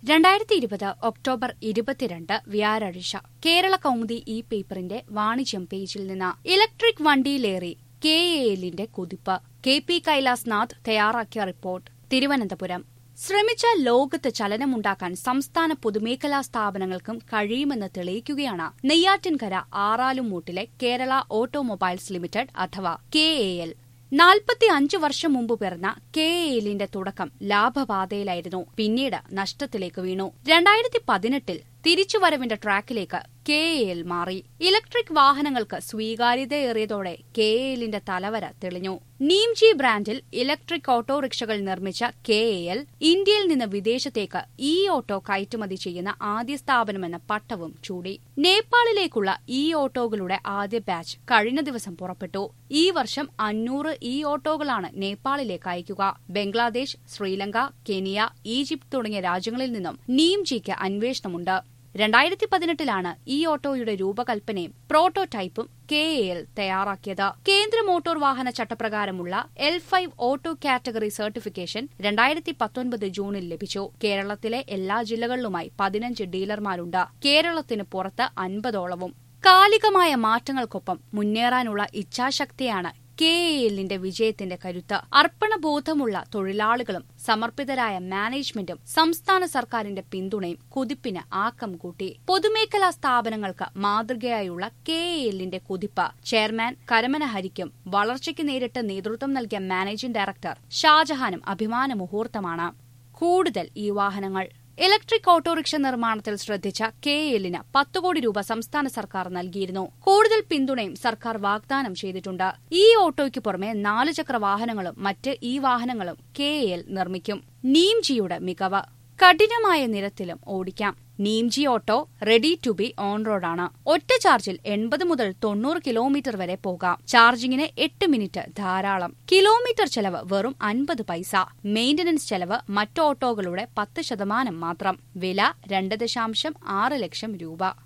2020 October 22 വ്യാഴാഴ്ച കേരള കൗമുദി ഈ പേപ്പറിന്റെ വാണിജ്യം പേജിൽ നിന്ന് ഇലക്ട്രിക് വണ്ടിയിലേറി കെഎഎല്ലിന്റെ കുതിപ്പ്. കെ പി കൈലാസ്നാഥ് തയ്യാറാക്കിയ റിപ്പോർട്ട്. തിരുവനന്തപുരം. ശ്രമിച്ചാൽ ലോകത്ത് ചലനമുണ്ടാക്കാൻ സംസ്ഥാന പൊതുമേഖലാ സ്ഥാപനങ്ങൾക്കും കഴിയുമെന്ന് തെളിയിക്കുകയാണ് നെയ്യാറ്റിൻകര ആറാലുംമൂട്ടിലെ കേരള ഓട്ടോമൊബൈൽസ് ലിമിറ്റഡ് അഥവാ കെഎഎൽ. 45 വർഷം മുമ്പ് പിറന്ന കെഎഎല്ലിന്റെ തുടക്കം ലാഭപാതയിലായിരുന്നു. പിന്നീട് നഷ്ടത്തിലേക്ക് വീണു. 2018 തിരിച്ചുവരവിന്റെ ട്രാക്കിലേക്ക് കെഎഎൽ മാറി. ഇലക്ട്രിക് വാഹനങ്ങൾക്ക് സ്വീകാര്യതയേറിയതോടെ കെഎഎല്ലിന്റെ തലവര തെളിഞ്ഞു. നീംജി ബ്രാൻഡിൽ ഇലക്ട്രിക് ഓട്ടോറിക്ഷകൾ നിർമ്മിച്ച കെഎഎൽ ഇന്ത്യയിൽ നിന്ന് വിദേശത്തേക്ക് ഇ ഓട്ടോ കയറ്റുമതി ചെയ്യുന്ന ആദ്യ സ്ഥാപനമെന്ന പട്ടവും ചൂടി. നേപ്പാളിലേക്കുള്ള ഇ ഓട്ടോകളുടെ ആദ്യ ബാച്ച് കഴിഞ്ഞ ദിവസം പുറപ്പെട്ടു. ഈ വർഷം 500 ഇ ഓട്ടോകളാണ് നേപ്പാളിലേക്ക് അയക്കുക. ബംഗ്ലാദേശ്, ശ്രീലങ്ക, കെനിയ, ഈജിപ്ത് തുടങ്ങിയ രാജ്യങ്ങളിൽ നിന്നും നീംജിക്ക് അന്വേഷണമുണ്ട്. 2018 ഈ ഓട്ടോയുടെ രൂപകൽപ്പനയും പ്രോട്ടോടൈപ്പും കെഎഎൽ തയ്യാറാക്കിയത്. കേന്ദ്ര മോട്ടോർ വാഹന ചട്ടപ്രകാരമുള്ള L5 ഓട്ടോ കാറ്റഗറി സർട്ടിഫിക്കേഷൻ 2019 ജൂണിൽ ലഭിച്ചു. കേരളത്തിലെ എല്ലാ ജില്ലകളിലുമായി 15 ഡീലർമാരുണ്ട്. കേരളത്തിന് പുറത്ത് 50ഓളവും. കാലികമായ മാറ്റങ്ങൾക്കൊപ്പം മുന്നേറാനുള്ള ഇച്ഛാശക്തിയാണ് കെഎഎല്ലിന്റെ വിജയത്തിന്റെ കരുത്ത്. അർപ്പണബോധമുള്ള തൊഴിലാളികളും സമർപ്പിതരായ മാനേജ്മെന്റും സംസ്ഥാന സർക്കാരിന്റെ പിന്തുണയും കുതിപ്പിന് ആക്കം കൂട്ടി. പൊതുമേഖലാ സ്ഥാപനങ്ങൾക്ക് മാതൃകയായുള്ള കെഎഎല്ലിന്റെ കുതിപ്പ് ചെയർമാൻ കരമന ഹരിക്കും വളർച്ചയ്ക്ക് നേരിട്ട് നേതൃത്വം നൽകിയ മാനേജിംഗ് ഡയറക്ടർ ഷാജഹാനും അഭിമാന മുഹൂർത്തമാണ്. കൂടുതൽ ഈ വാഹനങ്ങൾ. ഇലക്ട്രിക് ഓട്ടോറിക്ഷ നിർമ്മാണത്തിൽ ശ്രദ്ധിച്ച കെഎഎല്ലിന് 10 കോടി രൂപ സംസ്ഥാന സർക്കാർ നൽകിയിരുന്നു. കൂടുതൽ പിന്തുണയും സർക്കാർ വാഗ്ദാനം ചെയ്തിട്ടുണ്ട്. ഈ ഓട്ടോയ്ക്ക് പുറമെ 4 ചക്ര വാഹനങ്ങളും മറ്റ് ഇ വാഹനങ്ങളും കെഎഎൽ നിർമ്മിക്കും. നീംജിയുടെ മികവ്. കഠിനമായ നിരത്തിലും ഓടിക്കാം. Neemji auto ready to be on റോഡാണ്. ഒറ്റ ചാർജിൽ 80 മുതൽ 90 കിലോമീറ്റർ വരെ പോകാം. ചാർജിങ്ങിന് 8 മിനിറ്റ് ധാരാളം. കിലോമീറ്റർ ചെലവ് വെറും 50 പൈസ. മെയിന്റനൻസ് ചെലവ് മറ്റ് ഓട്ടോകളുടെ 10% മാത്രം. വില 2.6 ലക്ഷം രൂപ.